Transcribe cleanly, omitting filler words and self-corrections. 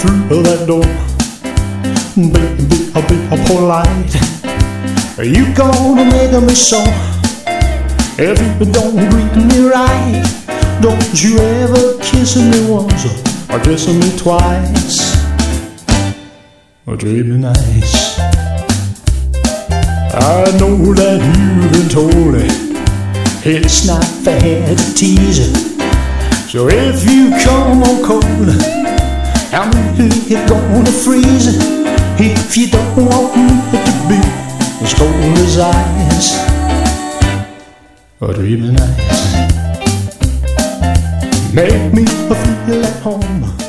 through that door. Baby, I'll be polite. You gonna make me so if you don't greet me right. Don't you ever kiss me once or kiss me twice, or treat me nice. I know that you've been told it's not fair to tease it. So if you come on cold, I'm really gonna freeze it. If you don't want me to be as cold as ice, or treat me nice, make me feel at home.